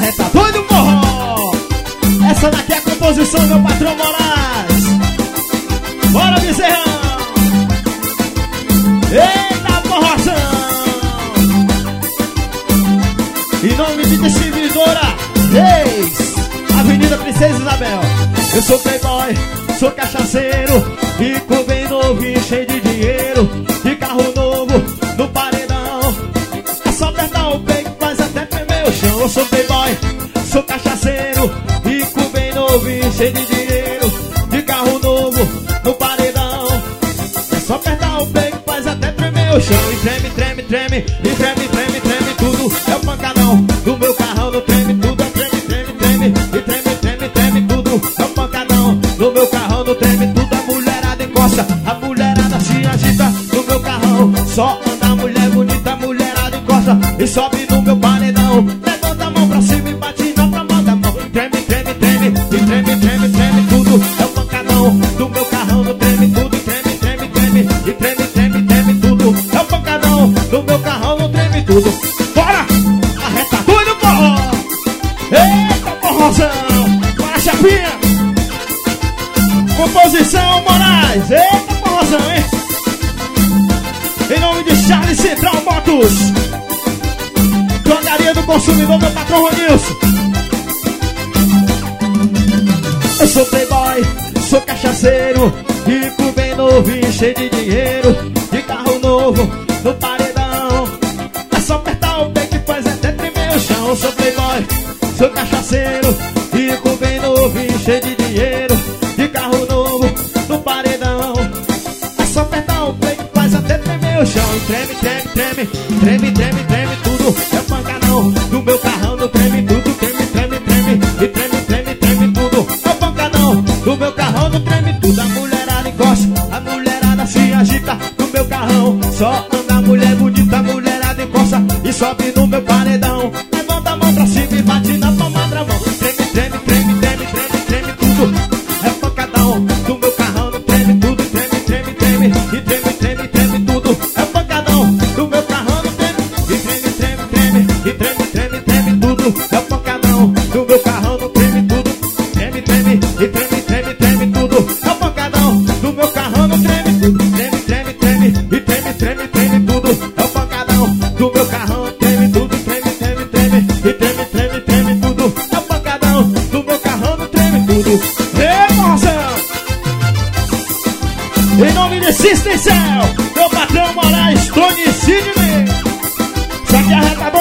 Arreta doido forró. Essa daqui é a composição do meu patrão Moraes. Bora, Bezerrão. Eita, forrozão. Em nome de distribuidora Reis, Avenida Princesa Isabel. Eu sou playboy, sou cachaceiro, rico, bem novinho, cheio de dinheiro, de carro novo, no paredão. É só apertar o peito, faz até tremer o chão. Eu sou playboy, sou cachaceiro, rico, bem novinho, cheio de dinheiro, de carro novo, no paredão. É só apertar o peito, faz até tremer o chão. E treme, treme, treme, e treme, treme, treme tudo. É o pancadão do meu carrão, no treme tudo. É treme, treme, treme, e treme, treme, treme tudo. É o pancadão do meu carrão, no treme tudo. A mulherada encosta, a mulherada se agita no meu carrão. Só anda a mulher bonita, a mulherada encosta e sobe no meu paredão. Levanta a mão pra cima e bate na palma da mão. Treme, treme, treme, e treme, treme, treme tudo. É o pancadão do meu carrão, no treme tudo. E treme, treme, treme, e treme, treme, treme tudo. É o pancadão do meu carrão, no treme tudo. Bora! Arreta doido, forró! Eita, forrozão! Para a chapinha! Composição Moraes! Eita, forrozão, hein? Em nome de Charles Central Motos, Drogaria do Consumidor, meu patrão Ronilson. Eu sou playboy, sou cachaceiro, rico, bem novinho, cheio de dinheiro, de carro novo, no paredão. É só apertar o peito e faz até tremer o chão. Eu sou playboy, sou cachaceiro, rico, bem novinho, cheio de dinheiro, de carro novo, no paredão. É só apertar o peito e faz até tremer o chão. E treme, treme, treme, treme, treme, treme tudo. É o pancadão do meu carrão, no treme tudo. Treme, treme, treme, e treme, treme, treme tudo. É o pancadão do meu carrão, no treme tudo. A mulherada encosta, a mulherada se agita no meu carrão. Só anda a mulher bonita, a mulherada encosta e sobe no meu paredão. Levanta a mão pra cima e bate na palma da mão. Treme, treme, treme, treme, treme, treme tudo. É o pancadão do meu carrão, no treme tudo. Treme, treme, treme, e treme, treme, treme tudo. É o pancadão do meu carrão, no treme. E treme, treme, treme, e treme, treme, treme tudo. É o pancadão do meu carrão, no treme tudo. Treme, treme, e treme, treme, treme tudo. É o pancadão do meu carrão, no treme tudo. Treme, treme, treme, e treme, treme, treme tudo. É o pancadão do meu carrão, treme tudo. Treme, treme, treme, e treme, treme, treme tudo. É o pancadão do meu carrão, no treme tudo. Ei, moção! Em nome de System Cell, meu patrão Moraes, Tony Sidney. Só que arreta